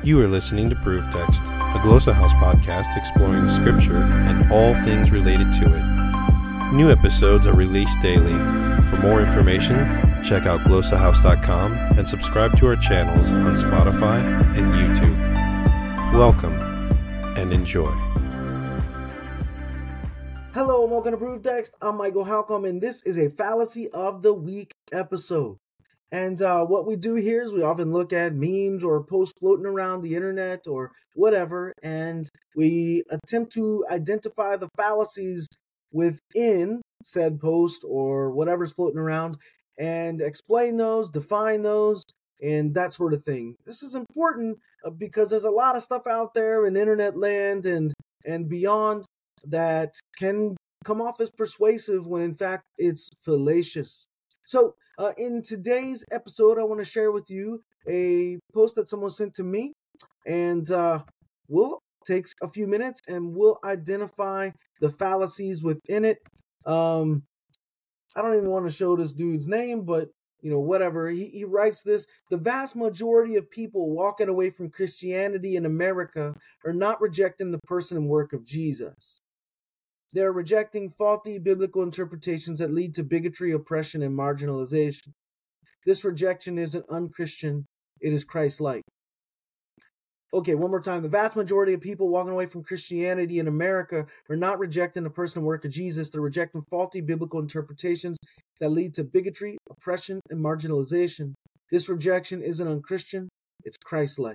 You are listening to Proof Text, a Glossa House podcast exploring Scripture and all things related to it. New episodes are released daily. For more information, check out glossahouse.com and subscribe to our channels on Spotify and YouTube. Welcome and enjoy. Hello and welcome to Proof Text. I'm Michael Halcomb, and this is a Fallacy of the Week episode. And what we do here is we often look at memes or posts floating around the internet or whatever, and we attempt to identify the fallacies within said post or whatever's floating around and explain those, define those, and that sort of thing. This is important because there's a lot of stuff out there in internet land and beyond that can come off as persuasive when in fact it's fallacious. So in today's episode, I want to share with you a post that someone sent to me, and we'll take a few minutes and we'll identify the fallacies within it. I don't even want to show this dude's name, but whatever. He writes this: the vast majority of people walking away from Christianity in America are not rejecting the person and work of Jesus. They're rejecting faulty biblical interpretations that lead to bigotry, oppression, and marginalization. This rejection isn't unchristian, it is Christ-like. Okay, one more time. The vast majority of people walking away from Christianity in America are not rejecting the person and work of Jesus. They're rejecting faulty biblical interpretations that lead to bigotry, oppression, and marginalization. This rejection isn't unchristian, it's Christ-like.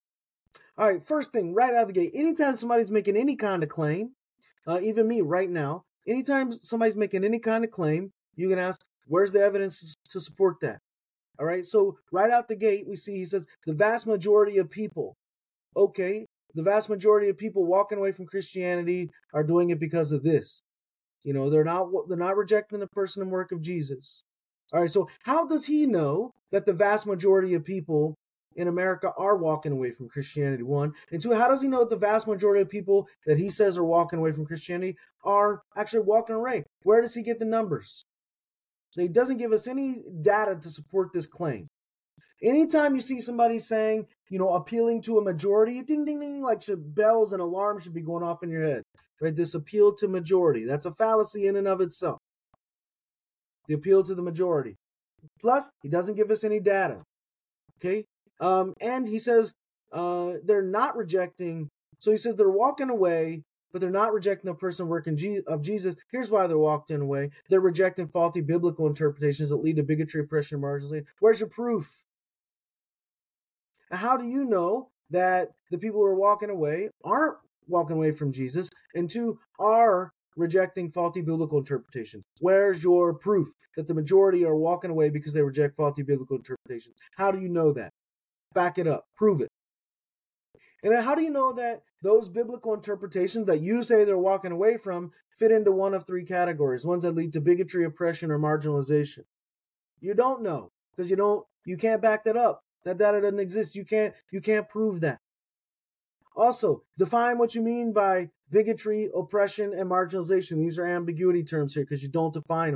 All right, first thing, right out of the gate, anytime somebody's making any kind of claim, even me right now, anytime somebody's making any kind of claim, you can ask, where's the evidence to support that? All right, so right out the gate, we see he says the vast majority of people. Okay, the vast majority of people walking away from Christianity are doing it because of this. They're not rejecting the person and work of Jesus. All right, so how does he know that the vast majority of people in America are walking away from Christianity? One. And two, how does he know that the vast majority of people that he says are walking away from Christianity are actually walking away? Where does he get the numbers? So he doesn't give us any data to support this claim. Anytime you see somebody saying, appealing to a majority, ding, ding, ding, like bells and alarms should be going off in your head, right? This appeal to majority, that's a fallacy in and of itself. The appeal to the majority. Plus, he doesn't give us any data, okay? And he says they're not rejecting, so he says they're walking away, but they're not rejecting the person working of Jesus. Here's why they're walking away. They're rejecting faulty biblical interpretations that lead to bigotry, oppression, and marginalization. Where's your proof? How do you know that the people who are walking away aren't walking away from Jesus, and two, are rejecting faulty biblical interpretations? Where's your proof that the majority are walking away because they reject faulty biblical interpretations? How do you know that? Back it up. Prove it. And then how do you know that those biblical interpretations that you say they're walking away from fit into one of three categories, ones that lead to bigotry, oppression, or marginalization? You don't know because you can't back that up. That data doesn't exist. You can't prove that. Also, define what you mean by bigotry, oppression, and marginalization. These are ambiguity terms here because you don't define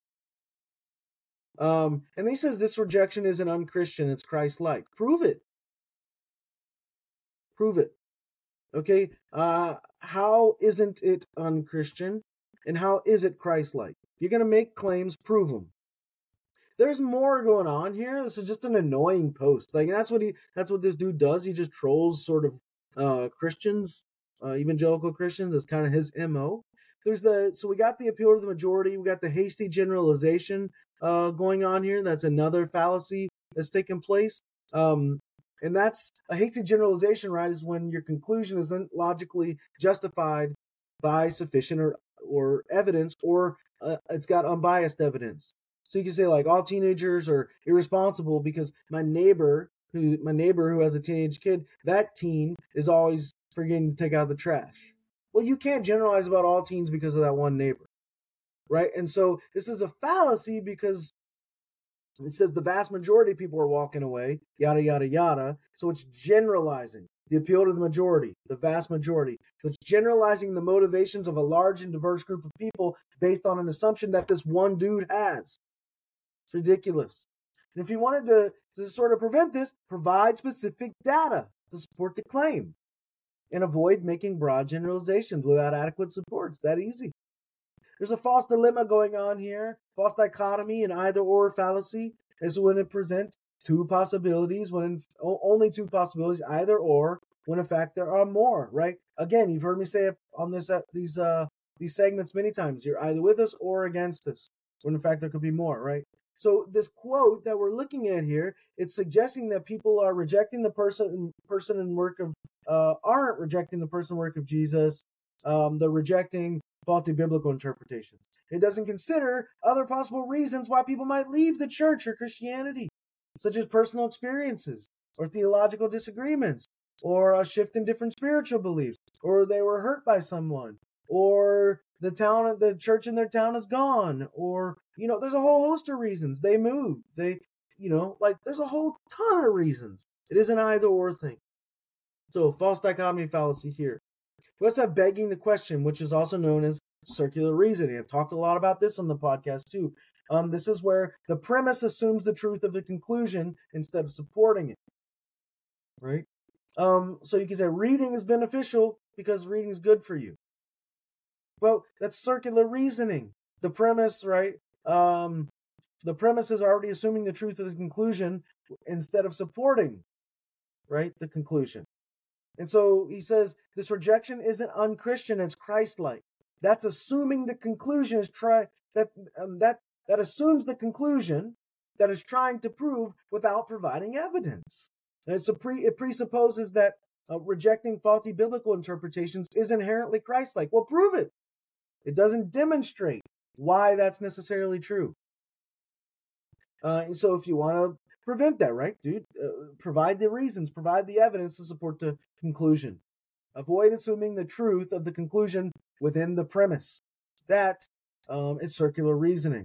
them. And he says this rejection isn't unchristian, it's Christ-like. Prove it. Prove it. Okay? How isn't it unchristian? And how is it Christ-like? You're going to make claims, prove them. There's more going on here. This is just an annoying post. Like that's what this dude does. He just trolls sort of Christians, evangelical Christians. That's kind of his MO. So we got the appeal to the majority. We got the hasty generalization going on here. That's another fallacy that's taking place. And that's a hasty generalization, right? Is when your conclusion isn't logically justified by sufficient or evidence, or it's got unbiased evidence. So you can say like all teenagers are irresponsible because my neighbor who has a teenage kid, that teen is always forgetting to take out the trash. Well, you can't generalize about all teens because of that one neighbor, right? And so this is a fallacy because it says the vast majority of people are walking away, yada, yada, yada. So it's generalizing the appeal to the majority, the vast majority. So it's generalizing the motivations of a large and diverse group of people based on an assumption that this one dude has. It's ridiculous. And if you wanted to sort of prevent this, provide specific data to support the claim and avoid making broad generalizations without adequate support. It's that easy. There's a false dilemma going on here, false dichotomy, and either or fallacy is when it presents two possibilities, only two possibilities, either or, when in fact there are more, right? Again, you've heard me say it on these segments many times. You're either with us or against us, when in fact there could be more, right? So this quote that we're looking at here, it's suggesting that people are rejecting the person and work of aren't rejecting the person and work of Jesus. They're rejecting faulty biblical interpretations. It doesn't consider other possible reasons why people might leave the church or Christianity, such as personal experiences or theological disagreements or a shift in different spiritual beliefs, or they were hurt by someone, or the church in their town is gone, or there's a whole host of reasons. They moved. There's a whole ton of reasons. It is an either or thing. So false dichotomy fallacy here. We also have begging the question, which is also known as circular reasoning. I've talked a lot about this on the podcast too. This is where the premise assumes the truth of the conclusion instead of supporting it. Right? So you can say reading is beneficial because reading is good for you. Well, that's circular reasoning. The premise, right? The premise is already assuming the truth of the conclusion instead of supporting, right, the conclusion. And so he says this rejection isn't unchristian; it's Christ-like. That's assuming the conclusion is that assumes the conclusion that is trying to prove without providing evidence. And it presupposes that rejecting faulty biblical interpretations is inherently Christ-like. Well, prove it. It doesn't demonstrate why that's necessarily true. And so if you want to prevent that, right, dude, provide the reasons, provide the evidence to support the conclusion. Avoid assuming the truth of the conclusion within the premise. That is circular reasoning.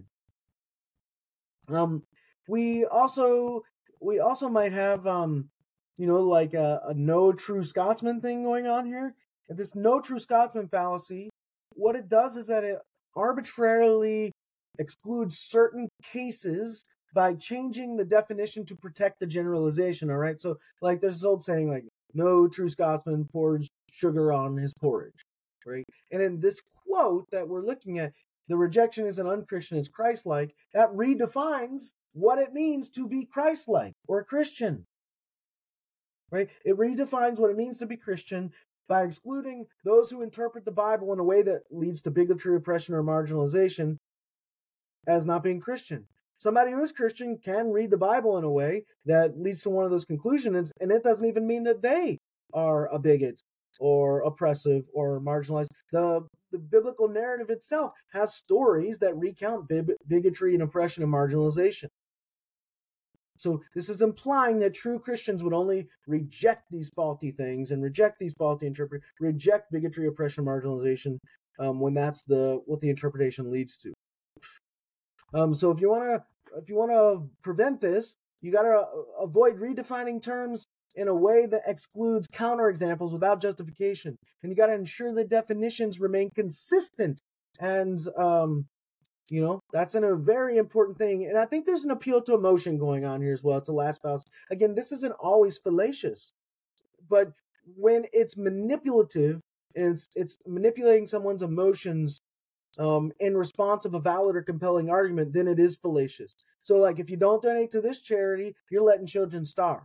We also might have like a no true Scotsman thing going on here. And this no true Scotsman fallacy, what it does is that it arbitrarily excludes certain cases by changing the definition to protect the generalization. All right, so like there's this old saying like no true Scotsman pours sugar on his porridge, right? And in this quote that we're looking at, the rejection is an unchristian, it's Christ-like. That redefines what it means to be Christ-like or Christian, right? It redefines what it means to be Christian by excluding those who interpret the Bible in a way that leads to bigotry, oppression, or marginalization as not being Christian. Somebody who is Christian can read the Bible in a way that leads to one of those conclusions, and it doesn't even mean that they are a bigot or oppressive or marginalized. The biblical narrative itself has stories that recount bigotry and oppression and marginalization. So this is implying that true Christians would only reject these faulty things and reject these faulty interpretations, reject bigotry, oppression, marginalization when that's what the interpretation leads to. So if you want to prevent this, you got to avoid redefining terms in a way that excludes counterexamples without justification, and you got to ensure that definitions remain consistent. And that's a very important thing. And I think there's an appeal to emotion going on here as well. It's a last fallacy. Again, this isn't always fallacious, but when it's manipulative and it's manipulating someone's emotions in response of a valid or compelling argument, then it is fallacious. So like if you don't donate to this charity, you're letting children starve.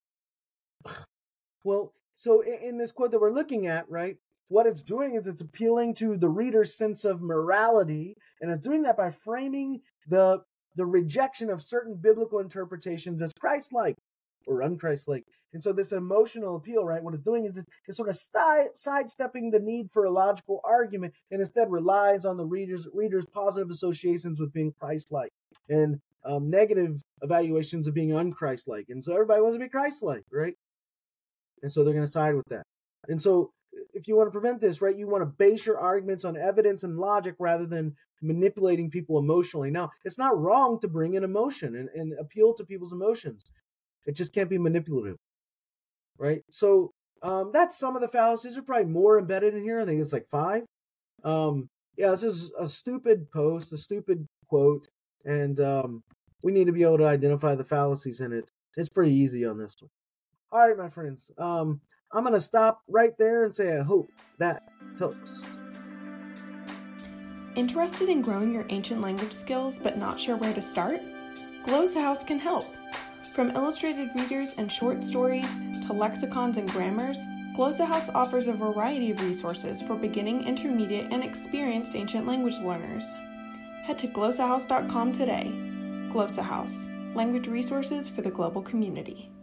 Well, so in this quote that we're looking at, right, what it's doing is it's appealing to the reader's sense of morality, and it's doing that by framing the rejection of certain biblical interpretations as Christ-like or unchristlike. And so this emotional appeal, right, what it's doing is it's sort of sidestepping the need for a logical argument and instead relies on the reader's positive associations with being Christ-like and negative evaluations of being unchristlike. And so everybody wants to be Christ-like, right? And so they're going to side with that. And so if you want to prevent this, right, you want to base your arguments on evidence and logic rather than manipulating people emotionally. Now, it's not wrong to bring in emotion and appeal to people's emotions. It just can't be manipulative, right? So that's some of the fallacies. There are probably more embedded in here. I think it's like 5. This is a stupid post, a stupid quote, and we need to be able to identify the fallacies in it. It's pretty easy on this one. All right, my friends. I'm going to stop right there and say I hope that helps. Interested in growing your ancient language skills but not sure where to start? Glossa House can help. From illustrated readers and short stories to lexicons and grammars, Glossa House offers a variety of resources for beginning, intermediate, and experienced ancient language learners. Head to glossahouse.com today. Glossa House, language resources for the global community.